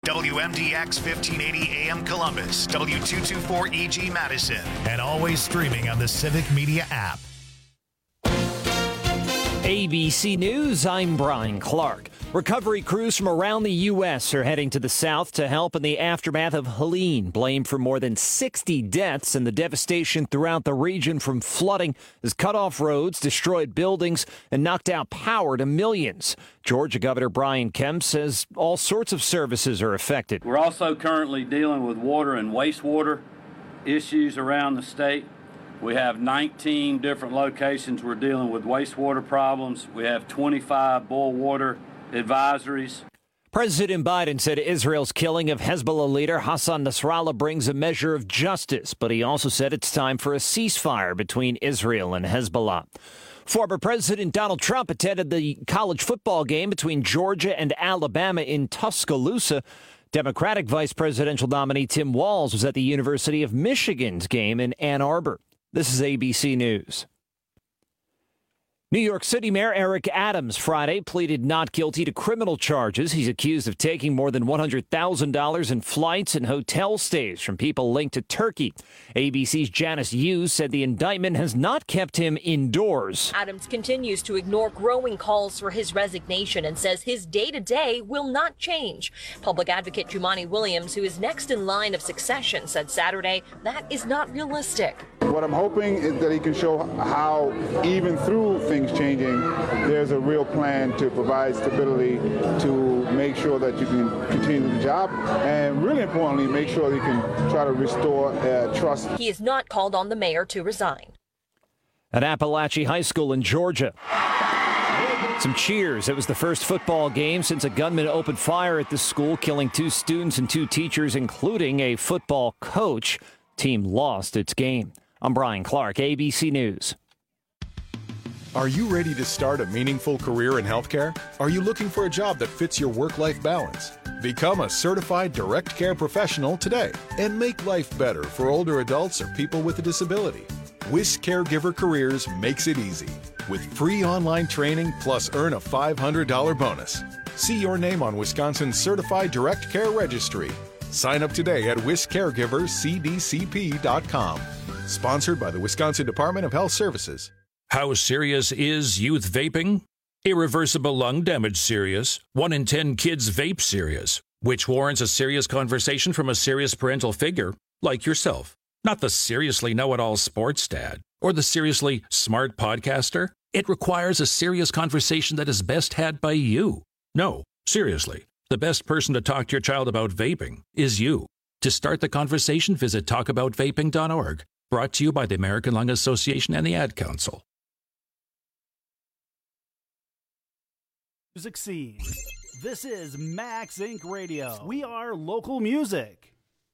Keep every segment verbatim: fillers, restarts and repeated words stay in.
W M D X fifteen eighty A M Columbus, W two twenty-four E G Madison, and always streaming on the Civic Media app. A B C News, I'm Brian Clark. Recovery crews from around the U S are heading to the south to help in the aftermath of Helene, blamed for more than sixty deaths and the devastation throughout the region from flooding has cut off roads, destroyed buildings, and knocked out power to millions. Georgia Governor Brian Kemp says all sorts of services are affected. We're also currently dealing with water and wastewater issues around the state. We have nineteen different locations we're dealing with wastewater problems. We have twenty-five boil water advisories. President Biden said Israel's killing of Hezbollah leader Hassan Nasrallah brings a measure of justice, but he also said it's time for a ceasefire between Israel and Hezbollah. Former President Donald Trump attended the college football game between Georgia and Alabama in Tuscaloosa. Democratic vice presidential nominee Tim Walz was at the University of Michigan's game in Ann Arbor. This is A B C News. New York City Mayor Eric Adams Friday pleaded not guilty to criminal charges. He's accused of taking more than one hundred thousand dollars in flights and hotel stays from people linked to Turkey. A B C's Janice Hughes said the indictment has not kept him indoors. Adams continues to ignore growing calls for his resignation and says his day-to-day will not change. Public advocate Jumaane Williams, who is next in line of succession, said Saturday that is not realistic. What I'm hoping is that he can show how, even through things changing, there's a real plan to provide stability, to make sure that you can continue the job, and really importantly, make sure that you can try to restore uh, trust. He has not called on the mayor to resign. At Appalachia High School in Georgia, some cheers. It was the first football game since a gunman opened fire at the school, killing two students and two teachers, including a football coach. Team lost its game. I'm Brian Clark, A B C News. Are you ready to start a meaningful career in healthcare? Are you looking for a job that fits your work-life balance? Become a certified direct care professional today and make life better for older adults or people with a disability. Wisc Caregiver Careers makes it easy with free online training plus earn a five hundred dollars bonus. See your name on Wisconsin's Certified Direct Care Registry. Sign up today at wisc caregivers c d c p dot com. Sponsored by the Wisconsin Department of Health Services. How serious is youth vaping? Irreversible lung damage serious. One in ten kids vape serious, which warrants a serious conversation from a serious parental figure like yourself. Not the seriously know-it-all sports dad or the seriously smart podcaster. It requires a serious conversation that is best had by you. No, seriously, the best person to talk to your child about vaping is you. To start the conversation, visit talk about vaping dot org. Brought to you by the American Lung Association and the Ad Council. Music scene. This is Max Incorporated. Radio. We are local music.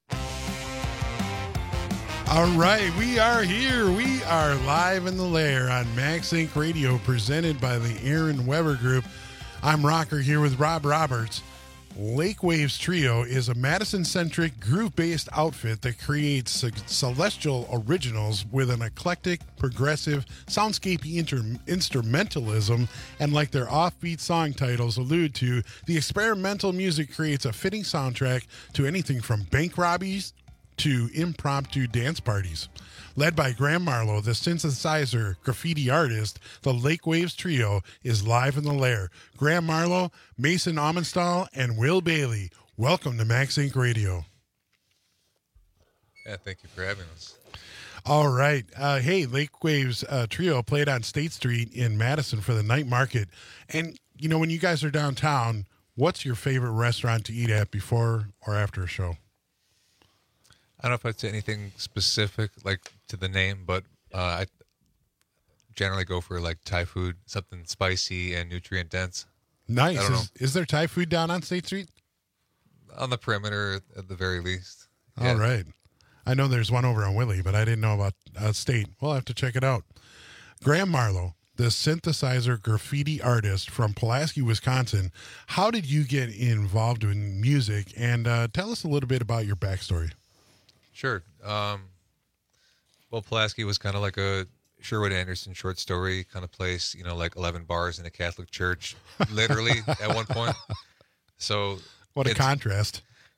All right, we are here. We are live in the lair on Max Incorporated. Radio, presented by the Aaron Weber Group. I'm Rocker here with Rob Roberts. Lake Waves Trio is a Madison-centric, groove-based outfit that creates celestial originals with an eclectic, progressive, soundscapey inter- instrumentalism, and like their offbeat song titles allude to, the experimental music creates a fitting soundtrack to anything from bank robberies to impromptu dance parties. Led by Graham Marlowe, the synthesizer graffiti artist, the Lake Waves Trio is live in the lair. Graham Marlowe, Mason Amenstall, and Will Bailey, welcome to Max Incorporated. Radio. Yeah, thank you for having us. All right. Uh, hey, Lake Waves uh, Trio played on State Street in Madison for the night market. And, you know, when you guys are downtown, what's your favorite restaurant to eat at before or after a show? I don't know if I'd say anything specific, like to the name, but uh, I generally go for like Thai food, something spicy and nutrient dense. Nice. Is, is there Thai food down on State Street? On the perimeter, at the very least. Yeah. All right. I know there's one over on Willie, but I didn't know about uh, State. We'll have to check it out. Graham Marlowe, the synthesizer graffiti artist from Pulaski, Wisconsin. How did you get involved in music? And uh, tell us a little bit about your backstory. Sure. Um, well, Pulaski was kind of like a Sherwood Anderson short story kind of place, you know, like eleven bars in a Catholic church, literally at one point. So what a contrast.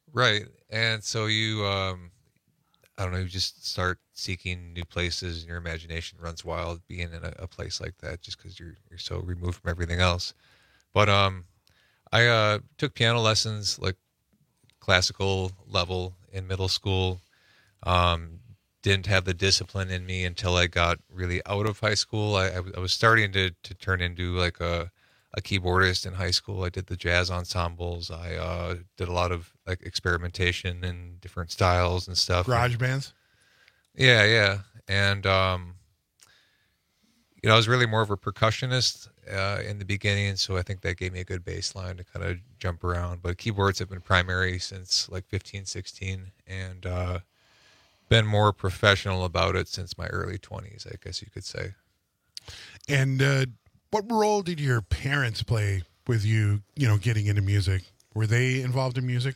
Right. And so you, um, I don't know, you just start seeking new places and your imagination runs wild being in a, a place like that just because you're, you're so removed from everything else. But um, I uh, took piano lessons, like classical level in middle school. Um, didn't have the discipline in me until I got really out of high school. I, I, I was starting to, to turn into like a, a keyboardist in high school. I did the jazz ensembles. I uh, did a lot of like experimentation in different styles and stuff. Garage and, bands? Yeah, yeah. And, um, you know, I was really more of a percussionist uh, in the beginning, so I think that gave me a good baseline to kind of jump around. But keyboards have been primary since like fifteen, sixteen, and uh, been more professional about it since my early twenties, I guess you could say. And uh, what role did your parents play with you, you know, getting into music? Were they involved in music?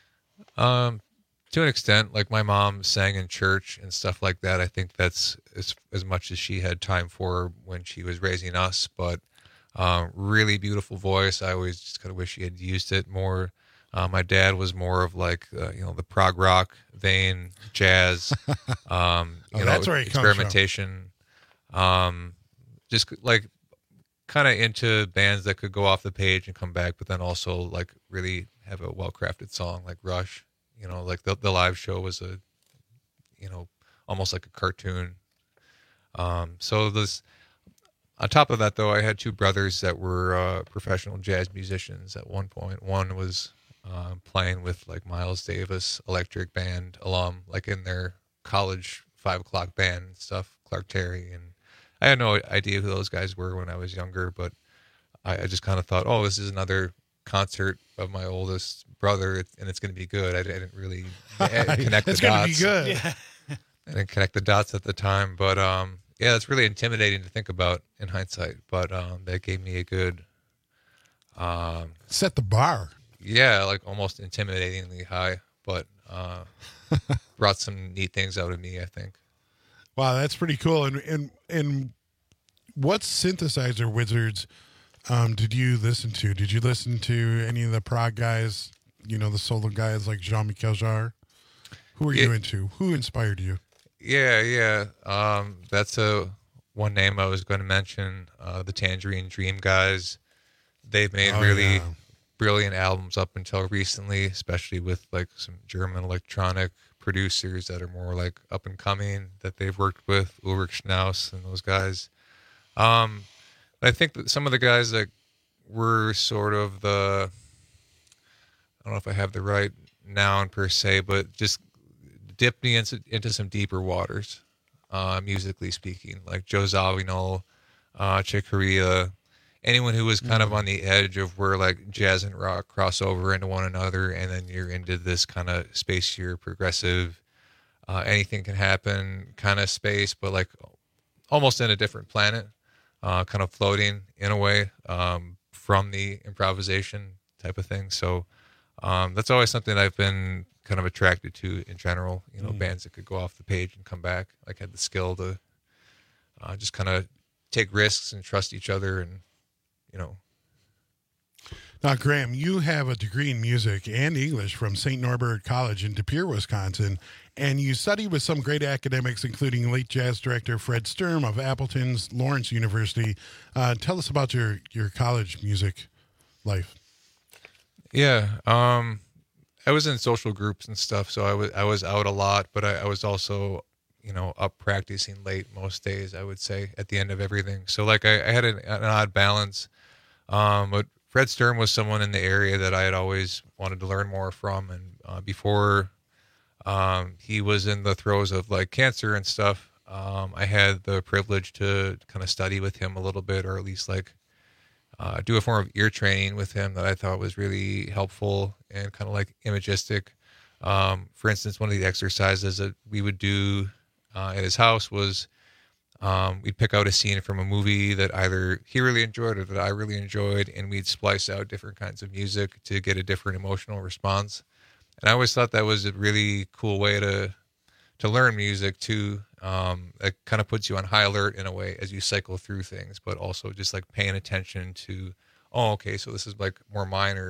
Um, to an extent, like my mom sang in church and stuff like that. I think that's as, as much as she had time for when she was raising us, but um, really beautiful voice. I always just kind of wish she had used it more. Uh, my dad was more of like, uh, you know, the prog rock vein, jazz, um, you oh, know, that's where it experimentation, um, just like kind of into bands that could go off the page and come back, but then also like really have a well-crafted song like Rush. You know, like the the live show was a, you know, almost like a cartoon. Um, so this, on top of that though, I had two brothers that were uh, professional jazz musicians at one point. One was uh, playing with like Miles Davis Electric Band alum, like in their college five o'clock band and stuff, Clark Terry. And I had no idea who those guys were when I was younger, but I, I just kind of thought, oh, this is another concert of my oldest brother, and it's going to be good. I, I didn't really connect the it's dots. It's going to be good. Yeah. I didn't connect the dots at the time, but um, yeah, it's really intimidating to think about in hindsight. But um, that gave me a good um, set the bar. Yeah, like almost intimidatingly high, but uh, brought some neat things out of me, I think. Wow, that's pretty cool. And and and what synthesizer wizards um, did you listen to? Did you listen to any of the prog guys? You know, the solo guys like Jean-Michel Jarre. Who were yeah. you into? Who inspired you? Yeah, yeah. Um, that's a one name I was going to mention. Uh, the Tangerine Dream guys. They've made oh, really yeah. brilliant albums up until recently, especially with like some German electronic producers that are more like up and coming that they've worked with, Ulrich Schnaus and those guys. Um, I think that some of the guys that were sort of the, I don't know if I have the right noun per se, but just dipped me into, into some deeper waters, uh, musically speaking, like Joe Zawinul, uh, Chick Corea, anyone who was kind mm. of on the edge of where like jazz and rock cross over into one another, and then you're into this kind of spacier, progressive, uh, anything can happen kind of space, but like almost in a different planet, uh, kind of floating in a way um, from the improvisation type of thing. So um, that's always something I've been kind of attracted to in general, you know, mm. bands that could go off the page and come back, like had the skill to uh, just kind of take risks and trust each other and, you know. Now, Graham, you have a degree in music and English from Saint Norbert College in De Pere, Wisconsin, and you studied with some great academics, including late jazz director Fred Sturm of Appleton's Lawrence University. Uh, tell us about your, your college music life. Yeah, um, I was in social groups and stuff, so I was I was out a lot, but I, I was also, you know, up practicing late most days, I would say, at the end of everything. So, like, I, I had an, an odd balance. Um, but Fred Sturm was someone in the area that I had always wanted to learn more from. And uh, before um, he was in the throes of, like, cancer and stuff, um, I had the privilege to kind of study with him a little bit, or at least, like, uh, do a form of ear training with him that I thought was really helpful and kind of, like, imagistic. Um, for instance, one of the exercises that we would do uh, at his house was um, we'd pick out a scene from a movie that either he really enjoyed or that I really enjoyed, and we'd splice out different kinds of music to get a different emotional response. And I always thought that was a really cool way to to learn music too. Um, it kind of puts you on high alert in a way as you cycle through things, but also just like paying attention to, oh, okay, so this is like more minor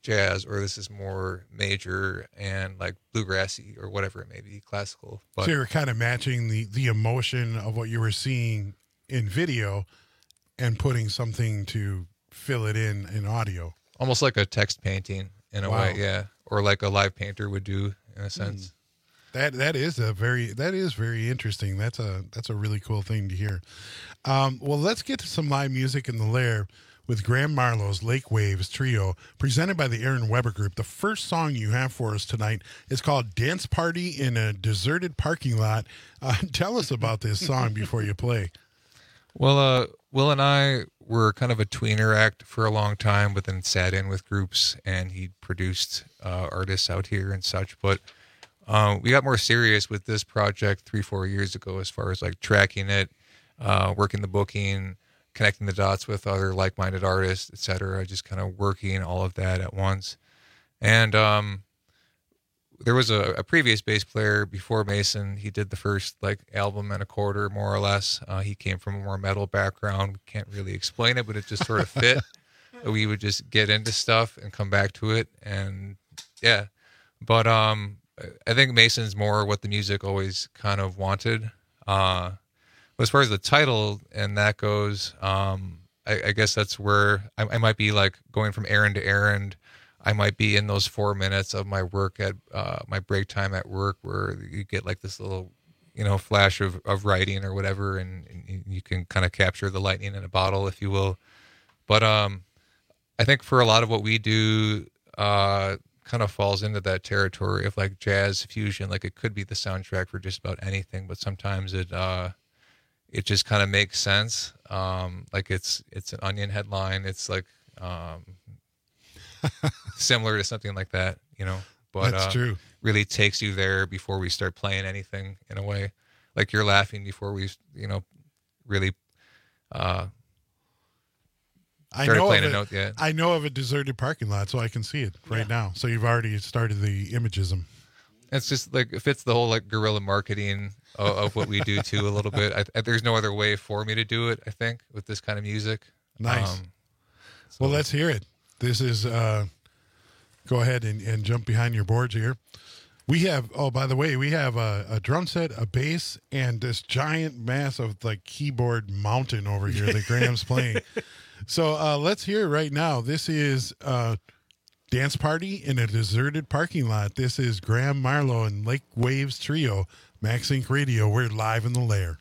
jazz, or this is more major and like bluegrassy or whatever it may be, classical. But so you're kind of matching the, the emotion of what you were seeing in video and putting something to fill it in in audio. Almost like a text painting in a Wow. way, yeah. Or like a live painter would do in a sense. Mm. That that is a very that is very interesting. That's a that's a really cool thing to hear. Um, well, let's get to some live music in the Lair with Graham Marlowe's Lake Waves Trio, presented by the Aaron Weber Group. The first song you have for us tonight is called "Dance Party in a Deserted Parking Lot." Uh, tell us about this song before you play. Well, uh, Will and I were kind of a tweener act for a long time, but then sat in with groups, and he produced uh, artists out here and such. But um, we got more serious with this project three, four years ago, as far as like tracking it, uh, working the booking, connecting the dots with other like-minded artists, et cetera. Just kind of working all of that at once. And um, there was a, a previous bass player before Mason. He did the first like album and a quarter, more or less. Uh, he came from a more metal background. Can't really explain it, but it just sort of fit. We would just get into stuff and come back to it, and yeah. But um, I think Mason's more what the music always kind of wanted. Uh, but as far as the title and that goes, um, I, I guess that's where I, I might be like going from errand to errand. I might be in those four minutes of my work at uh, my break time at work, where you get like this little, you know, flash of, of writing or whatever, and, and you can kind of capture the lightning in a bottle, if you will. But um, I think for a lot of what we do, uh, kind of falls into that territory of like jazz fusion. Like it could be the soundtrack for just about anything, but sometimes it uh, it just kind of makes sense. Um, like it's it's an Onion headline. It's like um, similar to something like that, you know. But That's uh, true. Really takes you there before we start playing anything, in a way. Like you're laughing before we, you know, really uh, I started know playing of a it. note yet. I know of a deserted parking lot, so I can see it right Yeah. now. So you've already started the imagism. It's just like it fits the whole like guerrilla marketing of, of what we do too a little bit. I, I, there's no other way for me to do it, I think, with this kind of music. Nice. Um, so- Well, let's hear it. This is, uh, go ahead and, and jump behind your boards here. We have, oh, by the way, we have a, a drum set, a bass, and this giant mass of like keyboard mountain over here that Graham's playing. So uh, let's hear it right now. This is uh, Dance Party in a Deserted Parking Lot. This is Graham Marlowe and Lake Waves Trio, Max Inc Radio. We're live in the Lair.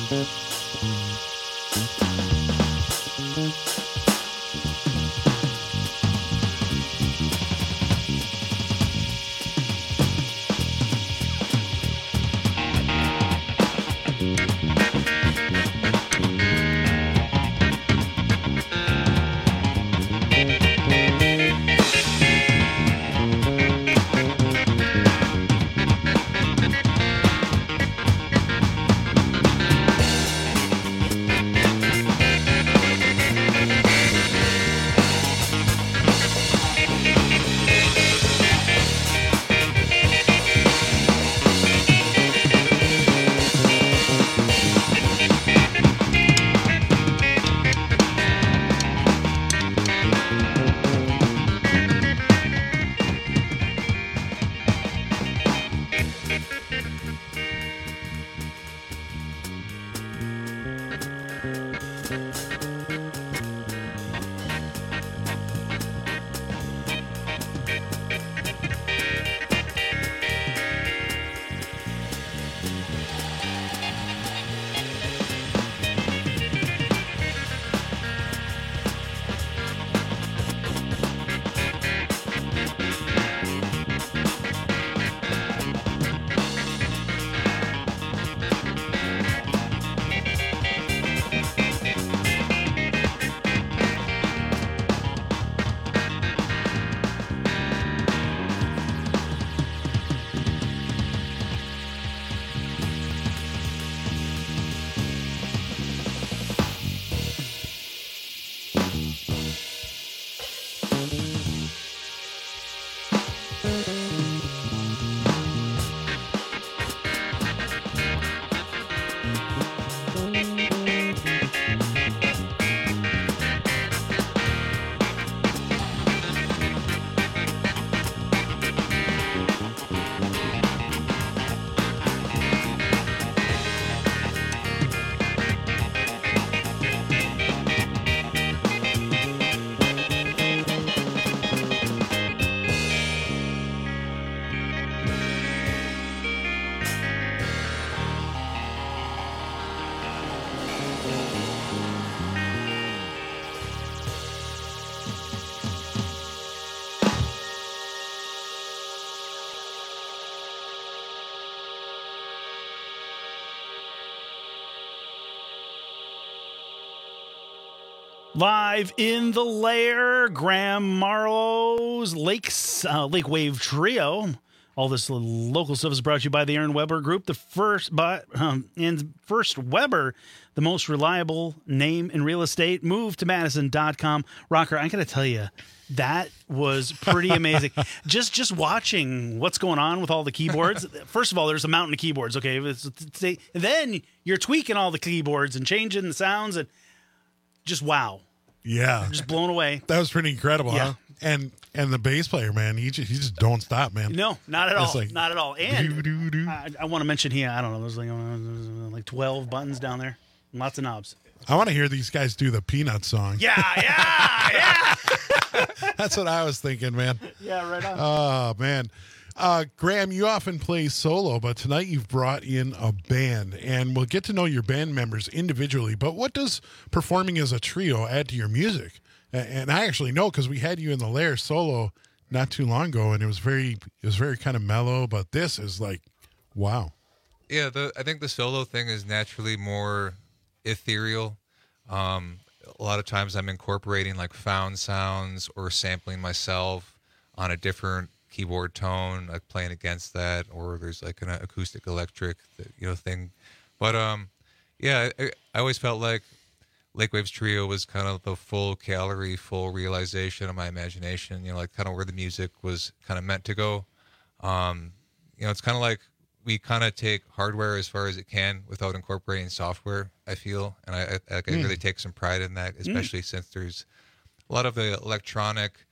Live in the lair, Graham Marlowe's Lakes, uh, Lake Wave Trio. All this local stuff is brought to you by the Aaron Weber Group. The first, but um, and First Weber, the most reliable name in real estate. Move to Madison dot com. Rocker, I got to tell you, that was pretty amazing. just just watching what's going on with all the keyboards. First of all, there's a mountain of keyboards. Okay, it's, it's, then you're tweaking all the keyboards and changing the sounds, and just wow. Yeah, just blown away. That was pretty incredible, yeah. huh? And and the bass player, man, he just he just don't stop, man. No, not at all. Like, not at all. And doo, doo, doo. I, I want to mention here, I don't know, there's like, uh, like twelve buttons down there, lots of knobs. I want to hear these guys do the Peanut song. Yeah, yeah, yeah. That's what I was thinking, man. Yeah, right on. Oh man. Uh, Graham, you often play solo, but tonight you've brought in a band, and we'll get to know your band members individually. But what does performing as a trio add to your music? And I actually know because we had you in the Lair solo not too long ago, and it was very, it was very kind of mellow. But this is like, wow. Yeah, the I think the solo thing is naturally more ethereal. Um, a lot of times I'm incorporating like found sounds or sampling myself on a different keyboard tone, like playing against that, or there's like an acoustic electric, you know, thing. But um, yeah, I, I always felt like Lake Waves Trio was kind of the full calorie, full realization of my imagination. You know, like kind of where the music was kind of meant to go. Um, you know, it's kind of like we kind of take hardware as far as it can without incorporating software, I feel, and I, I, I mm. really take some pride in that, especially mm. since there's a lot of the electronic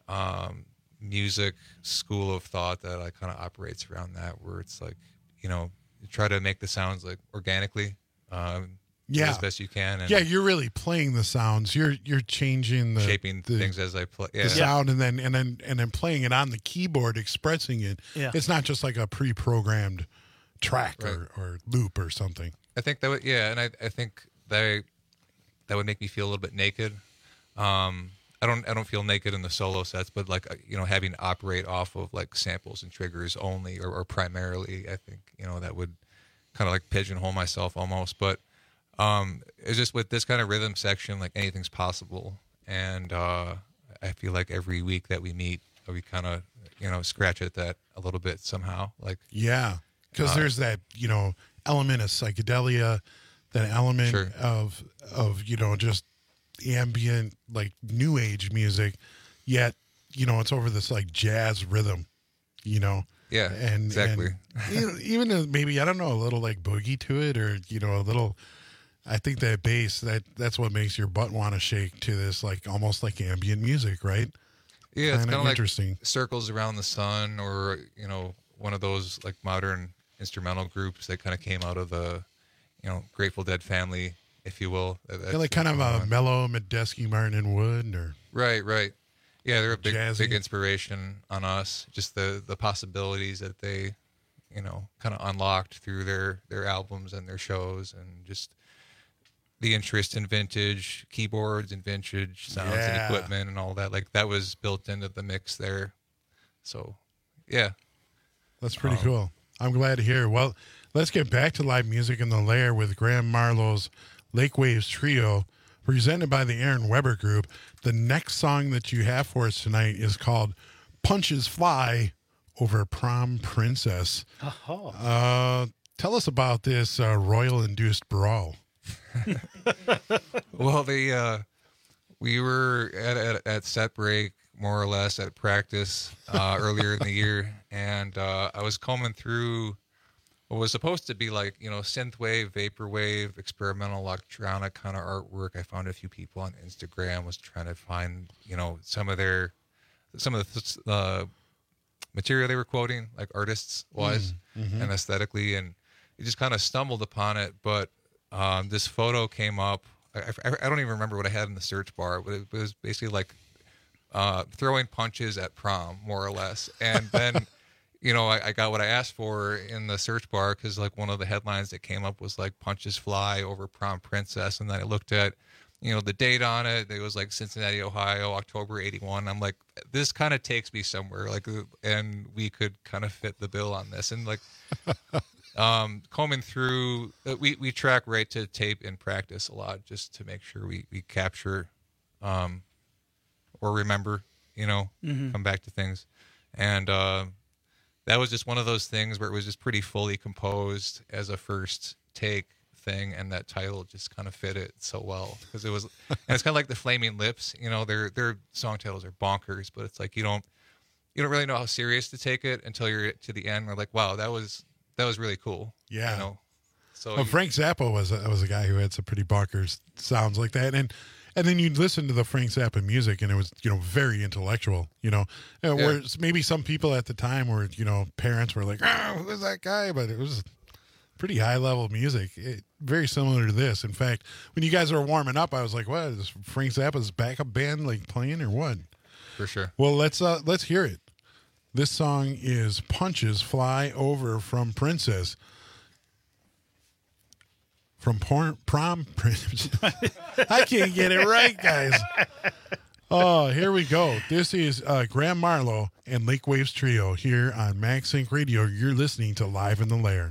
um, music school of thought that I kind of operates around that, where it's like, you know, you try to make the sounds like organically, um, yeah, as best you can. And yeah, you're really playing the sounds. You're you're changing the shaping the, things as I play. Yeah. The sound, and then and then and then playing it on the keyboard, expressing it. Yeah. It's not just like a pre-programmed track right. or, or loop or something. I think that would, yeah, and I, I think that that would make me feel a little bit naked. Um, I don't I don't feel naked in the solo sets, but like you know, having to operate off of like samples and triggers only or, or primarily, I think you know that would kind of like pigeonhole myself almost. But um, it's just with this kind of rhythm section, like anything's possible, and uh, I feel like every week that we meet, we kind of you know scratch at that a little bit somehow. Like yeah, because uh, there's that you know element of psychedelia, that element sure. of of you know just ambient like new age music, yet you know it's over this like jazz rhythm, you know. Yeah, and exactly. And, you know, even a, maybe I don't know a little like boogie to it, or you know a little. I think that bass that that's what makes your butt want to shake to this like almost like ambient music, right? Yeah, it's kind of interesting. Like Circles Around the Sun, or you know one of those like modern instrumental groups that kind of came out of the you know Grateful Dead family, if you will. That's yeah, like kind of a mellow Medeski, Martin and Wood, or right, right. Yeah, they're a big, jazzy. big inspiration on us. Just the the possibilities that they, you know, kind of unlocked through their their albums and their shows, and just the interest in vintage keyboards and vintage sounds yeah. and equipment and all that. Like that was built into the mix there. So, yeah, that's pretty um, cool. I'm glad to hear. Well, let's get back to live music in the Lair with Graham Marlowe's Lake Waves Trio, presented by the Aaron Weber Group. The next song that you have for us tonight is called Punches Fly Over Prom Princess. Oh. Uh, tell us about this uh, royal-induced brawl. Well, the uh, we were at, at at set break, more or less at practice uh, earlier in the year, and uh, I was combing through what was supposed to be like you know synthwave, vaporwave, experimental electronic kind of artwork. I found a few people on Instagram, was trying to find you know some of their some of the uh, material they were quoting, like artists wise mm-hmm. and aesthetically, and you just kind of stumbled upon it, but. Um, this photo came up. I, I, I don't even remember what I had in the search bar, but it, it was basically like uh, throwing punches at prom, more or less. And then, you know, I, I got what I asked for in the search bar because, like, one of the headlines that came up was like "Punches Fly Over Prom Princess," and then I looked at, you know, the date on it. It was like Cincinnati, Ohio, October eighty-one. I'm like, this kind of takes me somewhere, like, and we could kind of fit the bill on this, and like. Um, combing through, we, we track right to tape in practice a lot just to make sure we, we capture um, or remember, you know, mm-hmm. come back to things. And uh, that was just one of those things where it was just pretty fully composed as a first take thing. And that title just kind of fit it so well because it was, and it's kind of like the Flaming Lips, you know, their, their song titles are bonkers, but it's like, you don't, you don't really know how serious to take it until you're to the end. We're like, wow, that was, That was really cool. Yeah. You know? So well, you, Frank Zappa was a, was a guy who had some pretty bonkers sounds like that, and and then you'd listen to the Frank Zappa music, and it was you know very intellectual. You know, yeah. Whereas maybe some people at the time were you know parents were like, oh, who's that guy? But it was pretty high level music, it, very similar to this. In fact, when you guys were warming up, I was like, what is Frank Zappa's backup band like playing or what? For sure. Well, let's uh, let's hear it. This song is Punches Fly Over from Princess. From porn, Prom Princess. I can't get it right, guys. Oh, here we go. This is uh, Graham Marlowe and Lake Waves Trio here on MagSync Radio. You're listening to Live in the Lair.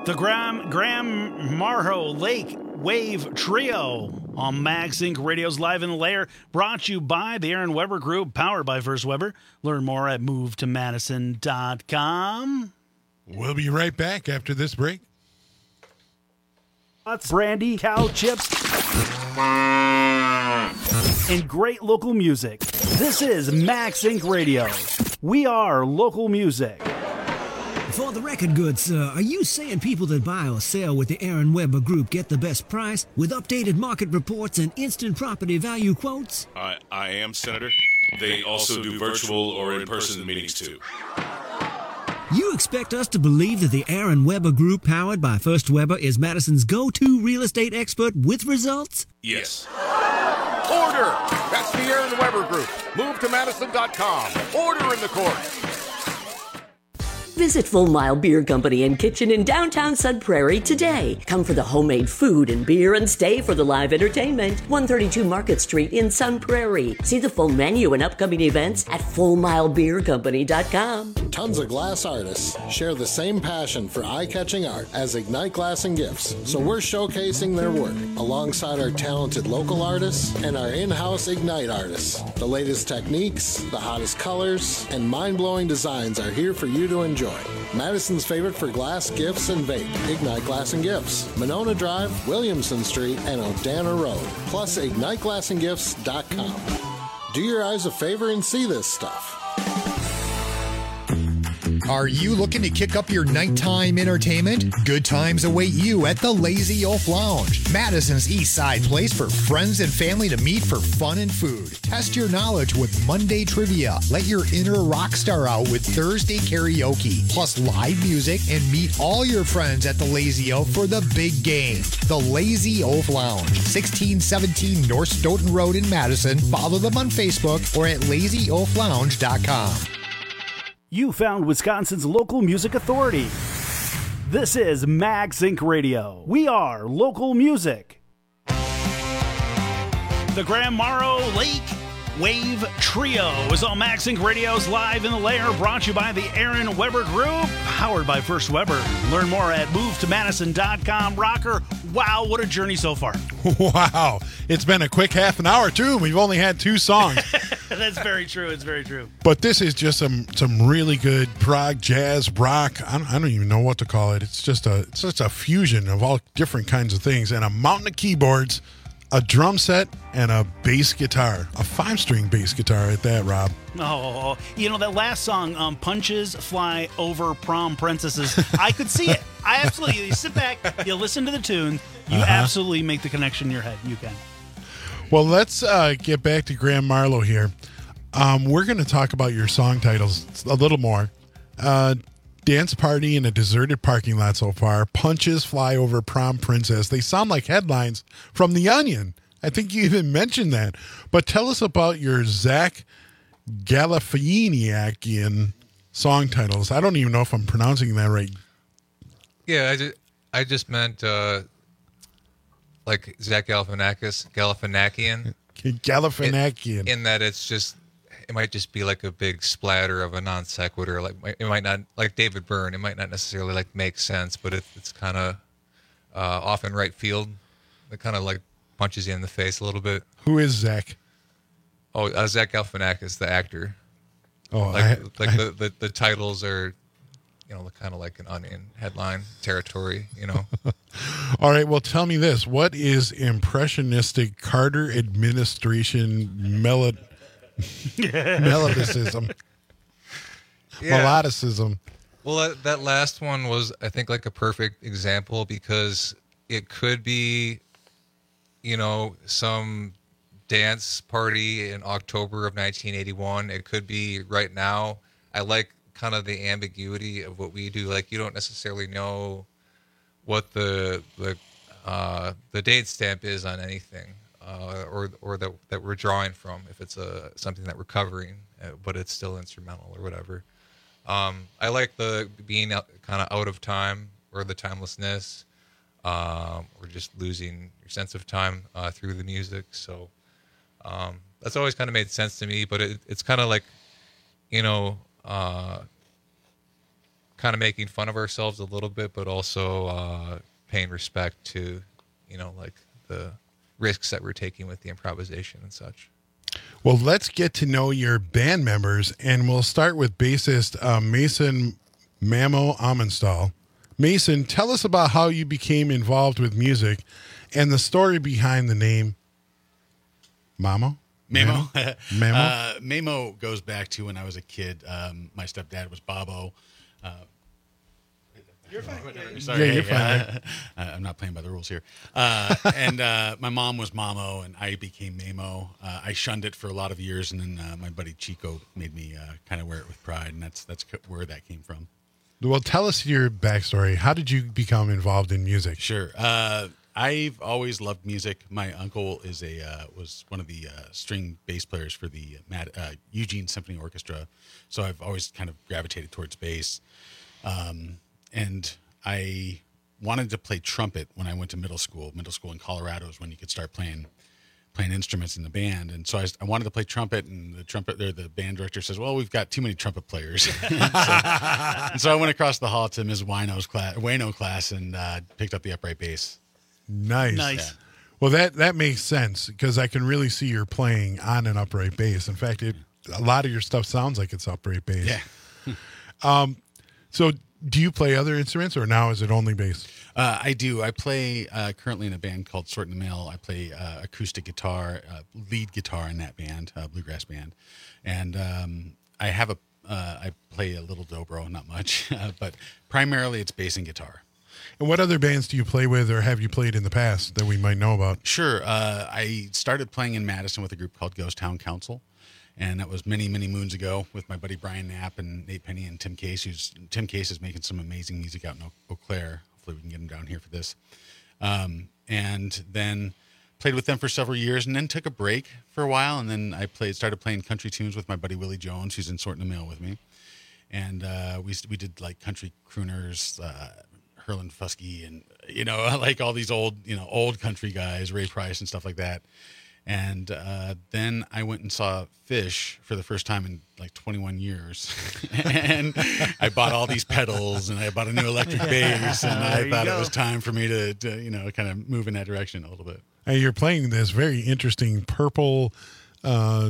The Graham, Graham Marlowe Lake Wave Trio on Max Incorporated. Radio's Live in the Lair, brought to you by the Aaron Weber Group, powered by First Weber. Learn more at move to madison dot com. We'll be right back after this break. Brandy, cow chips, and great local music. This is Max Incorporated Radio. We are local music. For the record, good sir, are you saying people that buy or sell with the Aaron Weber Group get the best price with updated market reports and instant property value quotes? I, I am, Senator. They also do virtual or in-person meetings, too. You expect us to believe that the Aaron Weber Group, powered by First Weber, is Madison's go-to real estate expert with results? Yes. Order! That's the Aaron Weber Group. move to madison dot com. Order in the court. Visit Full Mile Beer Company and Kitchen in downtown Sun Prairie today. Come for the homemade food and beer and stay for the live entertainment. one thirty-two Market Street in Sun Prairie. See the full menu and upcoming events at full mile beer company dot com. Tons of glass artists share the same passion for eye-catching art as Ignite Glass and Gifts, so we're showcasing their work alongside our talented local artists and our in-house Ignite artists. The latest techniques, the hottest colors, and mind-blowing designs are here for you to enjoy. Madison's favorite for glass, gifts, and vape, Ignite Glass and Gifts. Monona Drive, Williamson Street, and Odana Road. Plus, ignite glass and gifts dot com. Do your eyes a favor and see this stuff. Are you looking to kick up your nighttime entertainment? Good times await you at the Lazy Oaf Lounge, Madison's East Side place for friends and family to meet for fun and food. Test your knowledge with Monday trivia. Let your inner rock star out with Thursday karaoke, plus live music, and meet all your friends at the Lazy Oaf for the big game. The Lazy Oaf Lounge, sixteen seventeen North Stoughton Road in Madison. Follow them on Facebook or at lazy oaf lounge dot com. You found Wisconsin's local music authority. This is Max Incorporated Radio. We are local music. The Graham Morrow Lake Wave Trio is on Max Incorporated Radio's Live in the Lair, brought to you by the Aaron Weber Group, powered by First Weber. Learn more at move to madison dot com. Rocker, wow, what a journey so far. Wow. It's been a quick half an hour, too. We've only had two songs. That's very true. It's very true. But this is just some some really good prog, jazz, rock. I don't, I don't even know what to call it. It's just a it's just a fusion of all different kinds of things. And a mountain of keyboards, a drum set, and a bass guitar. A five-string bass guitar at that, Rob. Oh, you know, that last song, um, Punches Fly Over Prom Princesses, I could see it. I absolutely, you sit back, you listen to the tune, you uh-huh. absolutely make the connection in your head. You can. Well, let's uh, get back to Graham Marlowe here. Um, we're going to talk about your song titles a little more. Uh, Dance Party in a Deserted Parking Lot so far. Punches Fly Over Prom Princess. They sound like headlines from The Onion. I think you even mentioned that. But tell us about your Zach Galifianiakian song titles. I don't even know if I'm pronouncing that right. Yeah, I just, I just meant... Uh... like Zach Galifianakis, Galifianakian. Galifianakian. In, in that it's just, it might just be like a big splatter of a non sequitur. Like it might not, like David Byrne, it might not necessarily like make sense, but it, it's kind of uh, off in right field. It kind of like punches you in the face a little bit. Who is Zach? Oh, uh, Zach Galifianakis, the actor. Oh, like I, like I, the, the the titles are, you know, kind of like an Onion headline territory, you know. All right, well, tell me this. What is impressionistic Carter administration melod- melodicism? Yeah. Melodicism. Well, that, that last one was, I think, like a perfect example because it could be, you know, some dance party in October of nineteen eighty-one. It could be right now. I like kind of the ambiguity of what we do. Like, you don't necessarily know what the the uh, the date stamp is on anything, uh, or or that that we're drawing from. If it's a something that we're covering, uh, but it's still instrumental or whatever. Um, I like the being kind of out of time or the timelessness, um, or just losing your sense of time uh, through the music. So um, that's always kind of made sense to me. But it, it's kind of like, you know. Uh, kind of making fun of ourselves a little bit, but also uh, paying respect to, you know, like the risks that we're taking with the improvisation and such. Well, let's get to know your band members, and we'll start with bassist uh, Mason Mamo Amenstal. Mason, tell us about how you became involved with music and the story behind the name Mamo? Mamo. Mamo? uh, Mamo goes back to when I was a kid. Um, my stepdad was Bobo. Uh, You're fine. Sorry, yeah, you're hey, fine. Uh, I'm not playing by the rules here. Uh, and uh, my mom was Mamo, and I became Mamo. Uh, I shunned it for a lot of years, and then uh, my buddy Chico made me uh, kind of wear it with pride, and that's that's where that came from. Well, tell us your backstory. How did you become involved in music? Sure. Uh, I've always loved music. My uncle is a uh, was one of the uh, string bass players for the Mad, uh, Eugene Symphony Orchestra, so I've always kind of gravitated towards bass. Um, and I wanted to play trumpet when I went to middle school. Middle school in Colorado is when you could start playing playing instruments in the band. And so I, I wanted to play trumpet, and the trumpet there, the band director says, well, we've got too many trumpet players. and, so, and so I went across the hall to Miz Wino's class, Wayno class, and uh, picked up the upright bass. Nice. Nice. Yeah. Well, that, that makes sense because I can really see you're playing on an upright bass. In fact, it, a lot of your stuff sounds like it's upright bass. Yeah. um, so do you play other instruments, or now is it only bass? Uh, I do. I play uh, currently in a band called Sort in the Mail. I play uh, acoustic guitar, uh, lead guitar in that band, uh, bluegrass band, and um, I have a. Uh, I play a little dobro, not much, uh, but primarily it's bass and guitar. And what other bands do you play with, or have you played in the past that we might know about? Sure. Uh, I started playing in Madison with a group called Ghost Town Council. And that was many, many moons ago with my buddy Brian Knapp and Nate Penny and Tim Case. Who's Tim Case is making some amazing music out in Eau Claire. Hopefully we can get him down here for this. Um, and then played with them for several years, and then took a break for a while. And then I played, started playing country tunes with my buddy Willie Jones, who's in Sort in the Mail with me. And uh, we we did like country crooners, uh, Herlin Fusky, and you know like all these old you know old country guys, Ray Price and stuff like that. And uh, then I went and saw Fish for the first time in like twenty-one years. And I bought all these pedals, and I bought a new electric bass, and I thought it was time for me to, to, you know, kind of move in that direction a little bit. And you're playing this very interesting purple, uh,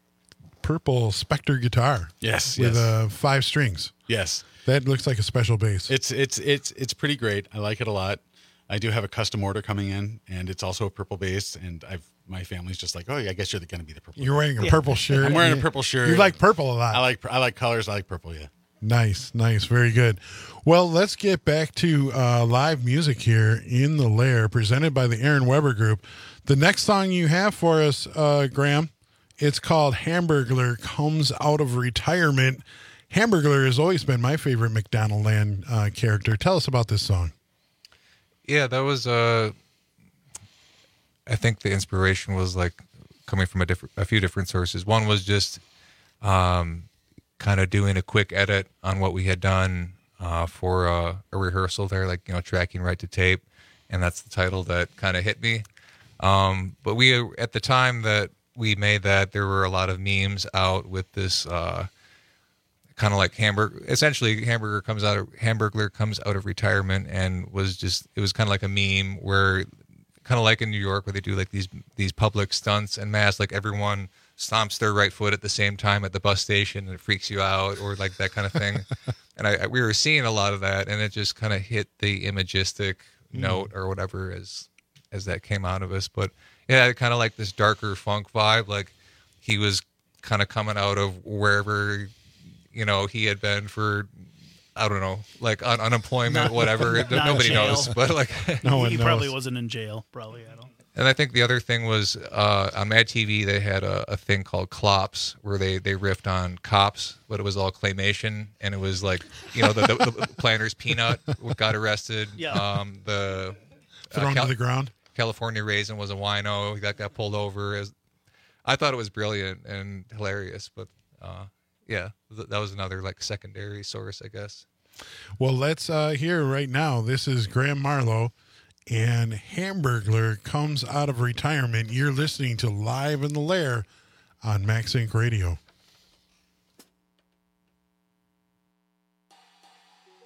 purple Spectre guitar. Yes, with yes. uh, five strings. Yes, that looks like a special bass. It's it's it's it's pretty great. I like it a lot. I do have a custom order coming in, and it's also a purple bass, and I've. My family's just like, oh, I guess you're going to be the purple. You're wearing a yeah. purple shirt. I'm wearing yeah. a purple shirt. You like purple a lot. I like I like colors. I like purple. Yeah. Nice, nice, very good. Well, let's get back to uh, live music here in the Lair, presented by the Aaron Weber Group. The next song you have for us, uh, Graham, it's called "Hamburglar Comes Out of Retirement." Hamburglar has always been my favorite McDonald Land uh, character. Tell us about this song. Yeah, that was. Uh... I think the inspiration was like coming from a different, a few different sources. One was just um, kind of doing a quick edit on what we had done uh, for a, a rehearsal there, like, you know, tracking right to tape. And that's the title that kind of hit me. Um, but we, at the time that we made that, there were a lot of memes out with this uh, kind of like hamburger, essentially hamburger comes out of, Hamburglar comes out of retirement, and was just, it was kind of like a meme where, kind of like in New York where they do like these these public stunts and mass, like everyone stomps their right foot at the same time at the bus station and it freaks you out, or like that kind of thing. And I, I we were seeing a lot of that, and it just kind of hit the imagistic mm. note or whatever as as that came out of us. But yeah, kind of like this darker funk vibe, like he was kind of coming out of wherever, you know, he had been for, I don't know, like un- unemployment, not, whatever. Not Nobody jail. knows, but like no one he knows. Probably wasn't in jail. Probably, I don't. And I think the other thing was uh, on Mad T V they had a, a thing called Clops, where they they riffed on Cops, but it was all claymation, and it was like, you know, the, the, the Planters Peanut got arrested. Yeah. Um, the thrown uh, Cal- to the ground. California Raisin was a wino. He got got pulled over. As I thought it was brilliant and hilarious, but uh, yeah, th- that was another like secondary source, I guess. Well, let's uh, hear right now. This is Graham Marlowe, and Hamburglar Comes Out of Retirement. You're listening to Live in the Lair on Max Inc Radio.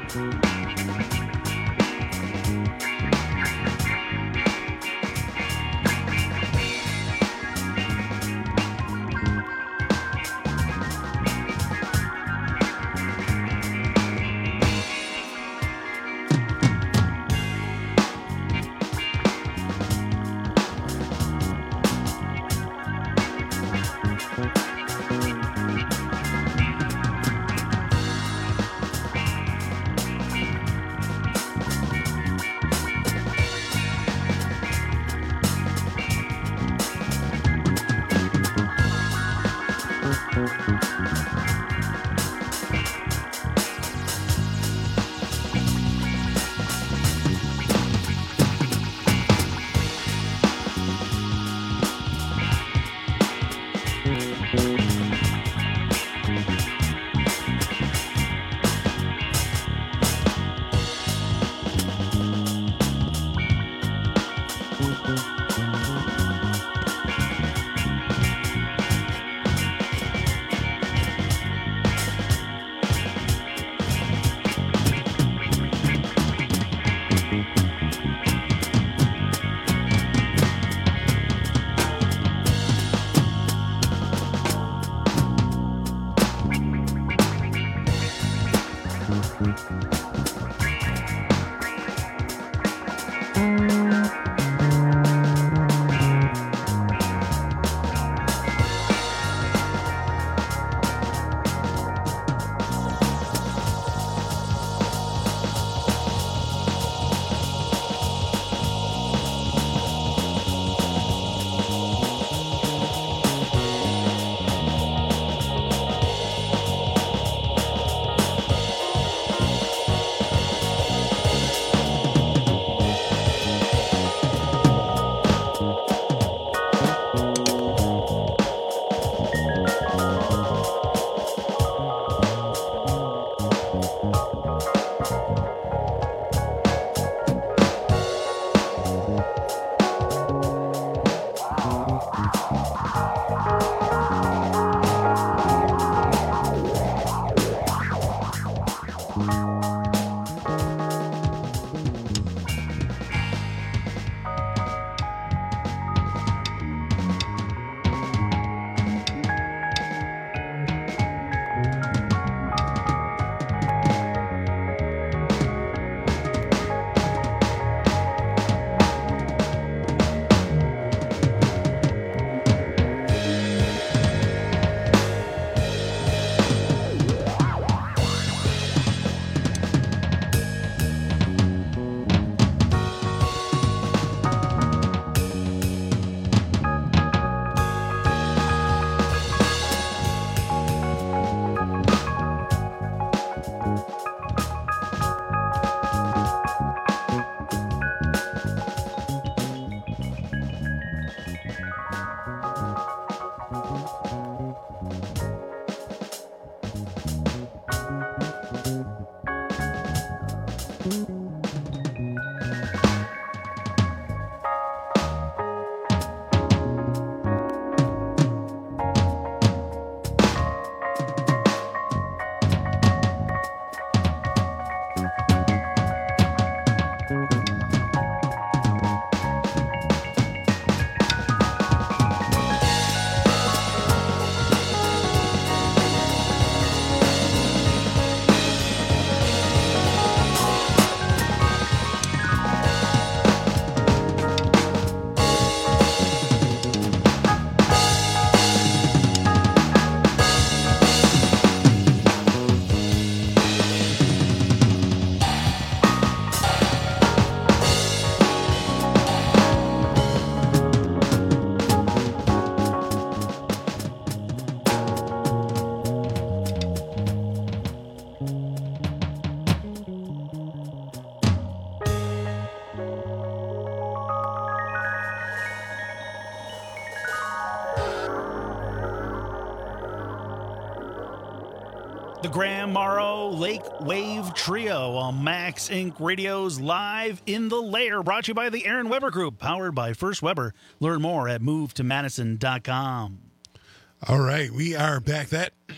The Graham Morrow Lake Wave Trio on Max Incorporated. Radio's Live in the Lair, brought to you by the Aaron Weber Group, powered by First Weber. Learn more at move to madison dot com. All right, we are back. That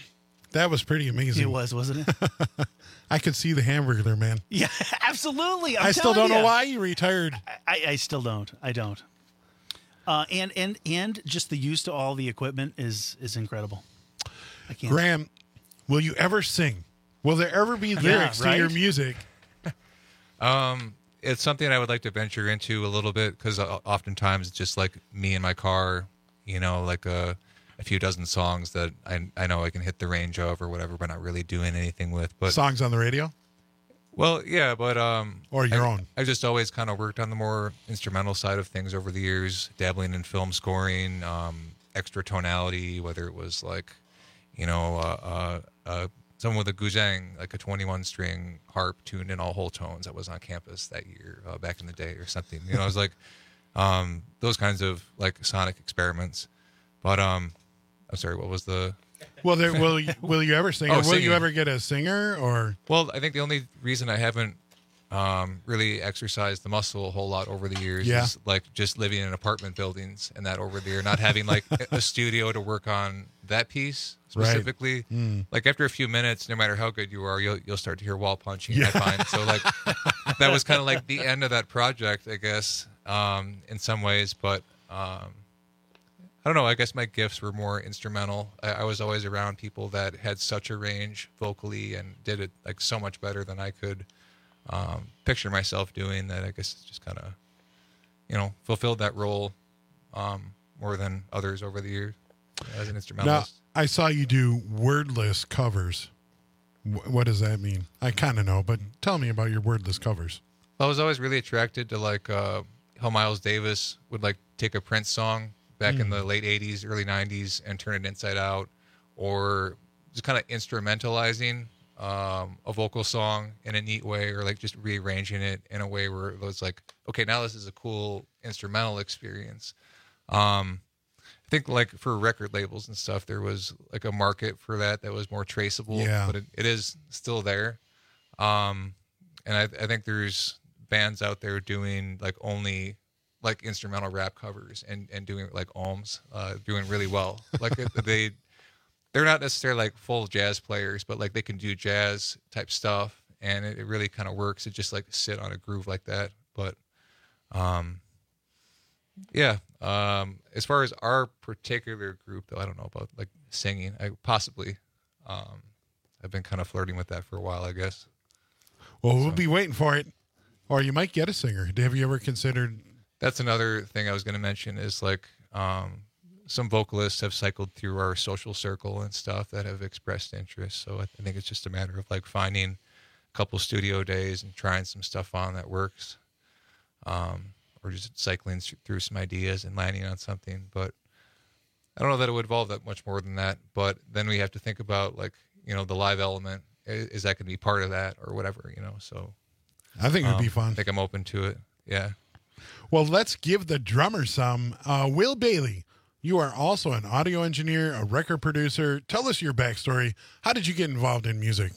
That was pretty amazing. It was, wasn't it? I could see the Hamburglar Man. Yeah, absolutely. I'm I still don't telling know ya. why you retired. I, I still don't. I don't. Uh, and and and just the use to all the equipment is is incredible. I can't. Graham, will you ever sing? Will there ever be Yeah, lyrics right? to your music? Um, it's something I would like to venture into a little bit because oftentimes it's just like me in my car, you know, like a, a few dozen songs that I I know I can hit the range of or whatever, but not really doing anything with. But Songs on the radio? well, yeah, but um, Or your I, own? I've just always kind of worked on the more instrumental side of things over the years, dabbling in film scoring, um, extra tonality, whether it was like, you know, uh, uh, uh, someone with a guzheng, like a twenty-one string harp tuned in all whole tones that was on campus that year uh, back in the day or something. You know, it was like um, those kinds of like sonic experiments. But um, I'm sorry, what was the? Well, there, will you, will you ever sing? Oh, or will singing. you ever get a singer? Or Well, I think the only reason I haven't um, really exercised the muscle a whole lot over the years Yeah. is like just living in apartment buildings and that over there, not having like a studio to work on that piece Right. specifically. Mm. Like after a few minutes, no matter how good you are, you'll you'll start to hear wall punching. Yeah. I find so like that was kind of like the end of that project, I guess, um, in some ways. But um, I don't know. I guess my gifts were more instrumental. I, I was always around people that had such a range vocally and did it like so much better than I could um, picture myself doing. That I guess just kind of, you know, fulfilled that role um, more than others over the years as an now, instrumentalist. I saw you do wordless covers. Wh- What does that mean? I kind of know, but tell me about your wordless covers. I was always really attracted to like uh, how Miles Davis would like take a Prince song back in Mm. the late eighties, early nineties and turn it inside out, or just kind of instrumentalizing um, a vocal song in a neat way, or like just rearranging it in a way where it was like, okay, now this is a cool instrumental experience. Um, I think like for record labels and stuff, there was like a market for that that was more traceable, Yeah. but it, it is still there. Um, and I, I think there's bands out there doing like only like instrumental rap covers and, and doing like ohms, uh, doing really well. Like they, they're not necessarily like full jazz players, but like they can do jazz type stuff, and it, it really kind of works. It just like sit on a groove like that. But, um, yeah. Um, as far as our particular group, though, I don't know about like singing. I possibly, um, I've been kind of flirting with that for a while, I guess. Well, we'll be waiting for it. Or you might get a singer. Have you ever considered? That's another thing I was going to mention is like um, some vocalists have cycled through our social circle and stuff that have expressed interest. So I think it's just a matter of like finding a couple studio days and trying some stuff on that works, um, or just cycling through some ideas and landing on something. But I don't know that it would involve that much more than that. But then we have to think about like, you know, the live element. Is, is that going to be part of that or whatever, you know? So I think it would be um, fun. I think I'm open to it. Yeah. Well, let's give the drummer some. Uh, Will Bailey, you are also an audio engineer, a record producer. Tell us your backstory. How did you get involved in music?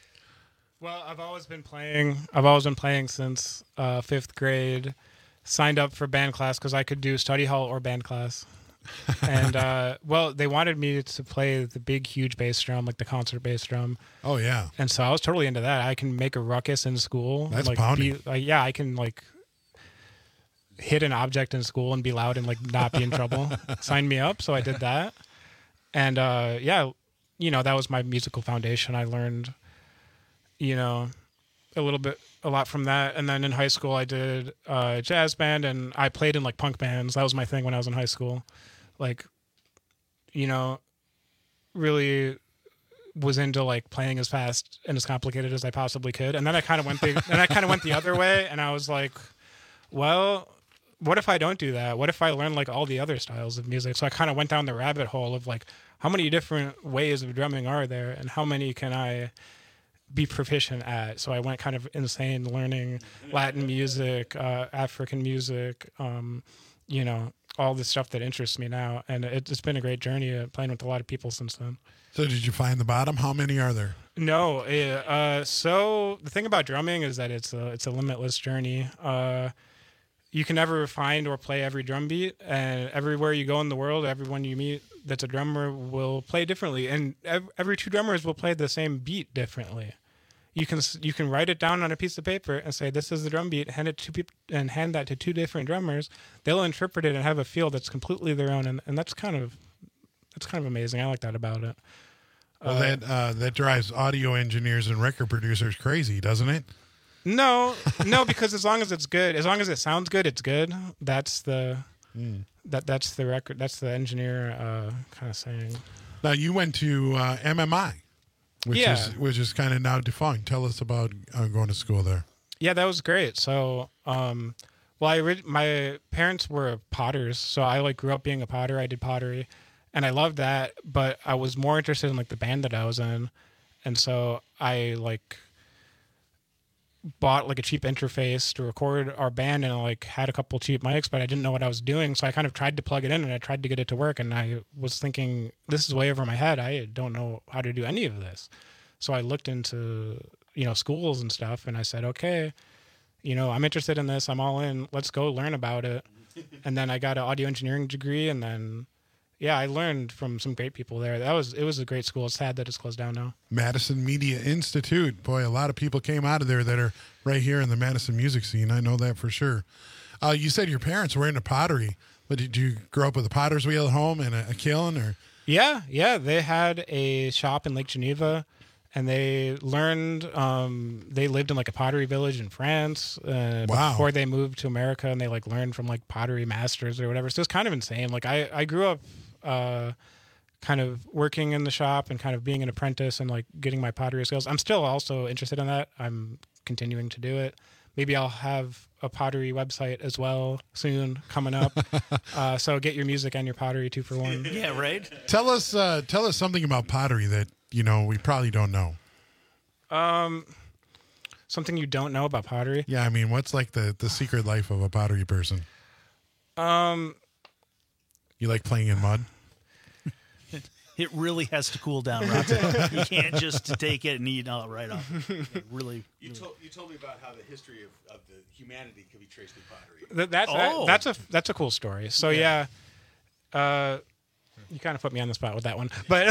Well, I've always been playing. I've always been playing since uh, fifth grade. Signed up for band class because I could do study hall or band class. And uh, well, they wanted me to play the big, huge bass drum, like the concert bass drum. Oh yeah. And so I was totally into that. I can make a ruckus in school. That's like, pounding. be, like, yeah, I can like hit an object in school and be loud and like not be in trouble. Sign me up. So I did that. And uh, yeah, you know, that was my musical foundation. I learned, you know, a little bit, a lot from that. And then in high school, I did uh, jazz band, and I played in like punk bands. That was my thing when I was in high school. Like, you know, really was into like playing as fast and as complicated as I possibly could. And then I kind of went the, and I kind of went the other way, and I was like, well, what if I don't do that? What if I learn like all the other styles of music? So I kind of went down the rabbit hole of like, how many different ways of drumming are there, and how many can I be proficient at? So I went kind of insane learning Latin music, uh, African music, um, you know, all the stuff that interests me now. And it, it's been a great journey uh, playing with a lot of people since then. So did you find the bottom? How many are there? No. Uh, so the thing about drumming is that it's a, it's a limitless journey. Uh, you can never find or play every drum beat, and everywhere you go in the world, everyone you meet, that's a drummer will play differently, and ev- every two drummers will play the same beat differently. You can s- you can write it down on a piece of paper and say this is the drum beat, hand it to people, and hand that to two different drummers. They'll interpret it and have a feel that's completely their own, and, and that's kind of that's kind of amazing. I like that about it. Well, Uh, that uh, that drives audio engineers and record producers crazy, doesn't it? No, no, because as long as it's good, as long as it sounds good, it's good. That's the Mm. that that's the record. That's the engineer uh, kind of saying. Now you went to uh, M M I, which Yeah. is which is kind of now defunct. Tell us about uh, going to school there. Yeah, that was great. So, um, well, I re- my parents were potters, so I like grew up being a potter. I did pottery, and I loved that. But I was more interested in like the band that I was in, and so I like bought like a cheap interface to record our band, and I like had a couple cheap mics, but I didn't know what I was doing, so I kind of tried to plug it in and I tried to get it to work, and I was thinking this is way over my head. I don't know how to do any of this. So I looked into, you know, schools and stuff, and I said, okay, you know, I'm interested in this. I'm all in. Let's go learn about it. And then I got an audio engineering degree, and then yeah, I learned from some great people there. That was it was a great school. It's sad that it's closed down now. Madison Media Institute. Boy, a lot of people came out of there that are right here in the Madison music scene. I know that for sure. Uh, you said your parents were into pottery, but did you grow up with a potter's wheel at home and a, a kiln, or? Yeah, yeah. They had a shop in Lake Geneva, and they learned. Um, they lived in like a pottery village in France uh, Wow. before they moved to America, and they like learned from like pottery masters or whatever. So it's kind of insane. Like I, I grew up uh, kind of working in the shop and kind of being an apprentice and like getting my pottery skills. I'm still also interested in that. I'm continuing to do it. Maybe I'll have a pottery website as well soon coming up. uh, so get your music and your pottery two for one. Yeah, right. Tell us, uh, tell us something about pottery that you know we probably don't know. Um, something you don't know about pottery? Yeah, I mean, what's like the the secret life of a pottery person? Um, You like playing in mud? It really has to cool down, Rob. You can't just take it and eat all right off. It really. You told you told me about how the history of, of the humanity could be traced through pottery. Th- that's Oh. that, that's a that's a cool story. So yeah, uh, you kind of put me on the spot with that one, but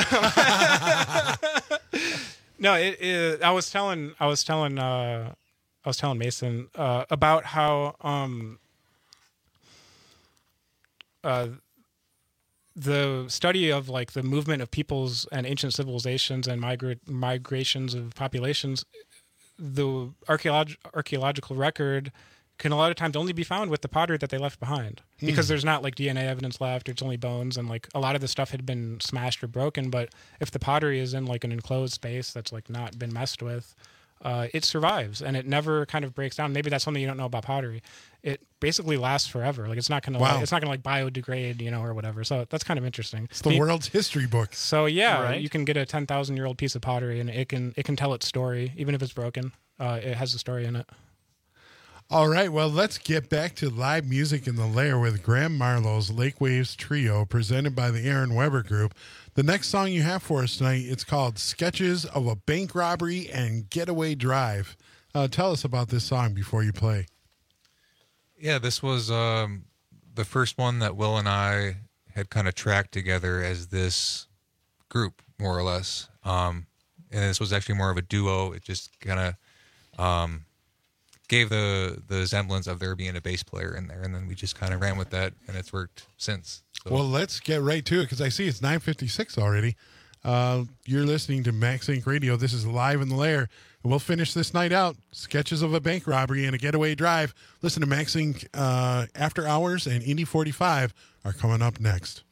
no, it, it. I was telling I was telling uh, I was telling Mason uh, about how um, uh, the study of like the movement of peoples and ancient civilizations and migra- migrations of populations, the archaeolog- archaeological record can a lot of times only be found with the pottery that they left behind, because Hmm. there's not like D N A evidence left. It's only bones, and like a lot of the stuff had been smashed or broken. But if the pottery is in like an enclosed space that's like not been messed with, uh, it survives and it never kind of breaks down. Maybe that's something you don't know about pottery. It basically lasts forever. Like it's not gonna Wow. like, it's not gonna like biodegrade, you know, or whatever. So that's kind of interesting. It's the world's history book. So yeah, Right. you can get a ten thousand year old piece of pottery, and it can it can tell its story, even if it's broken. Uh, it has a story in it. All right, well, let's get back to live music in the lair with Graham Marlowe's Lake Waves Trio, presented by the Aaron Weber Group. The next song you have for us tonight, it's called Sketches of a Bank Robbery and Getaway Drive. Uh, tell us about this song before you play. Yeah, this was um, the first one that Will and I had kind of tracked together as this group, more or less. Um, and this was actually more of a duo. It just kind of um, gave the the semblance of there being a bass player in there, and then we just kind of ran with that, and it's worked since. So. Well, let's get right to it because I see it's nine fifty-six already. Uh, you're listening to Max Inc Radio. This is Live in the Lair, and we'll finish this night out. Sketches of a Bank Robbery and a Getaway Drive. Listen to Max Inc uh, After Hours and Indie forty-five are coming up next.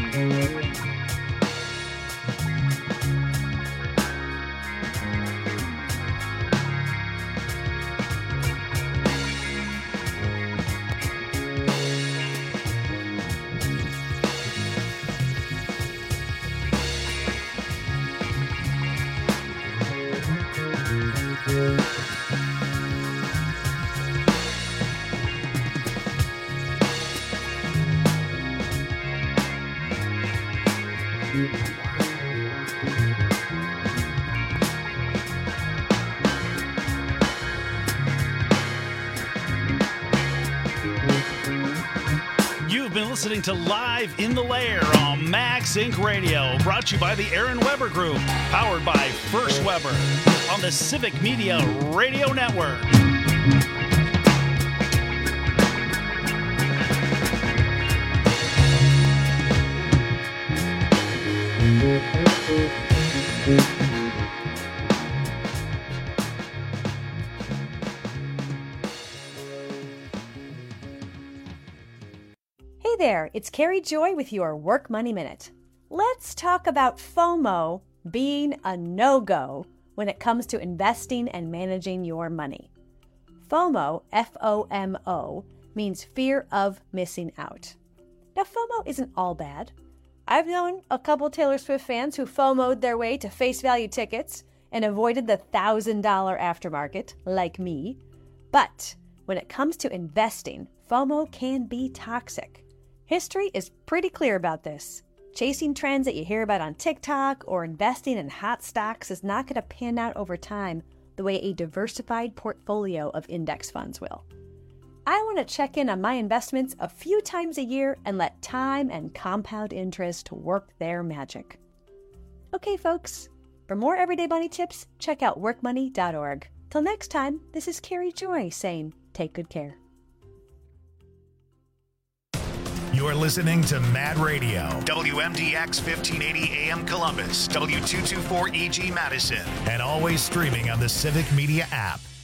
You've been listening to Live in the Lair on Max Inc Radio, brought to you by the Aaron Weber Group, powered by First Weber on the Civic Media Radio Network. Hey there, it's Carrie Joy with your Work Money Minute. Let's talk about FOMO being a no-go when it comes to investing and managing your money. FOMO, F O M O, means fear of missing out. Now, FOMO isn't all bad. I've known a couple Taylor Swift fans who FOMO'd their way to face value tickets and avoided the one thousand dollars aftermarket, like me. But when it comes to investing, FOMO can be toxic. History is pretty clear about this. Chasing trends that you hear about on TikTok or investing in hot stocks is not going to pan out over time the way a diversified portfolio of index funds will. I want to check in on my investments a few times a year and let time and compound interest work their magic. Okay, folks, for more everyday money tips, check out work money dot org. Till next time, this is Carrie Joy saying, take good care. You're listening to Mad Radio, W M D X fifteen eighty A M Columbus, W two twenty-four E G Madison, and always streaming on the Civic Media app.